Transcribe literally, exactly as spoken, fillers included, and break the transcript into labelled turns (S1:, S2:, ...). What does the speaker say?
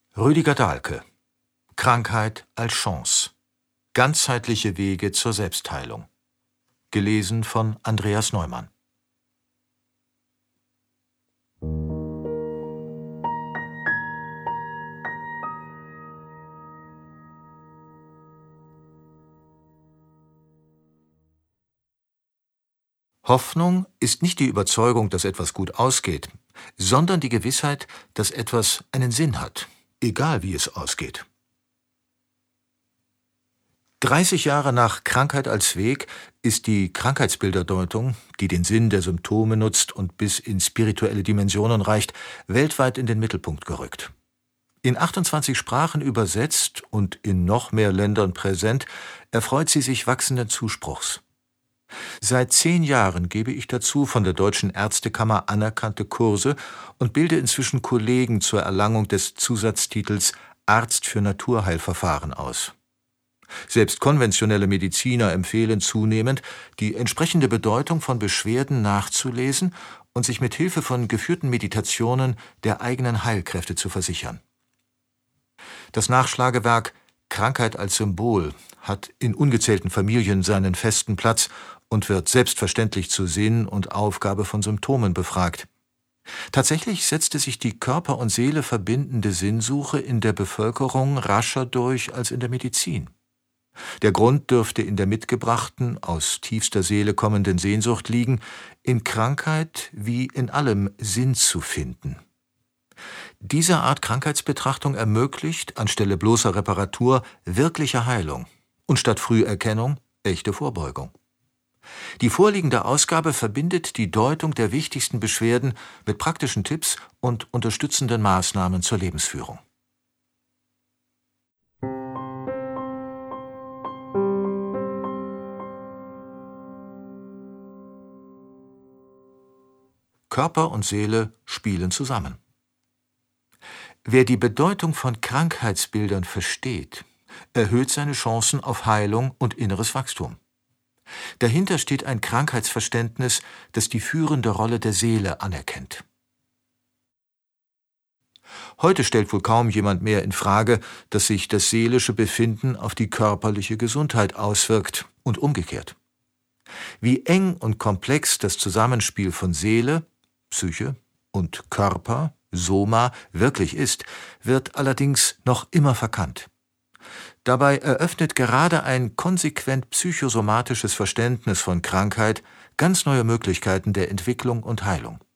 S1: Rüdiger Dahlke: Krankheit als Chance. Ganzheitliche Wege zur Selbstheilung. Gelesen von Andreas Neumann. Hoffnung ist nicht die Überzeugung, dass etwas gut ausgeht, sondern die Gewissheit, dass etwas einen Sinn hat, egal wie es ausgeht. dreißig Jahre nach Krankheit als Weg ist die Krankheitsbilderdeutung, die den Sinn der Symptome nutzt und bis in spirituelle Dimensionen reicht, weltweit in den Mittelpunkt gerückt. In achtundzwanzig Sprachen übersetzt und in noch mehr Ländern präsent, erfreut sie sich wachsenden Zuspruchs. Seit zehn Jahren gebe ich dazu von der Deutschen Ärztekammer anerkannte Kurse und bilde inzwischen Kollegen zur Erlangung des Zusatztitels Arzt für Naturheilverfahren aus. Selbst konventionelle Mediziner empfehlen zunehmend, die entsprechende Bedeutung von Beschwerden nachzulesen und sich mit Hilfe von geführten Meditationen der eigenen Heilkräfte zu versichern. Das Nachschlagewerk Krankheit als Symbol hat in ungezählten Familien seinen festen Platz und wird selbstverständlich zu Sinn und Aufgabe von Symptomen befragt. Tatsächlich setzte sich die Körper und Seele verbindende Sinnsuche in der Bevölkerung rascher durch als in der Medizin. Der Grund dürfte in der mitgebrachten, aus tiefster Seele kommenden Sehnsucht liegen, in Krankheit wie in allem Sinn zu finden. Diese Art Krankheitsbetrachtung ermöglicht, anstelle bloßer Reparatur, wirkliche Heilung und statt Früherkennung echte Vorbeugung. Die vorliegende Ausgabe verbindet die Deutung der wichtigsten Beschwerden mit praktischen Tipps und unterstützenden Maßnahmen zur Lebensführung. Körper und Seele spielen zusammen. Wer die Bedeutung von Krankheitsbildern versteht, erhöht seine Chancen auf Heilung und inneres Wachstum. Dahinter steht ein Krankheitsverständnis, das die führende Rolle der Seele anerkennt. Heute stellt wohl kaum jemand mehr in Frage, dass sich das seelische Befinden auf die körperliche Gesundheit auswirkt und umgekehrt. Wie eng und komplex das Zusammenspiel von Seele, Psyche und Körper, Soma, wirklich ist, wird allerdings noch immer verkannt. Dabei eröffnet gerade ein konsequent psychosomatisches Verständnis von Krankheit ganz neue Möglichkeiten der Entwicklung und Heilung.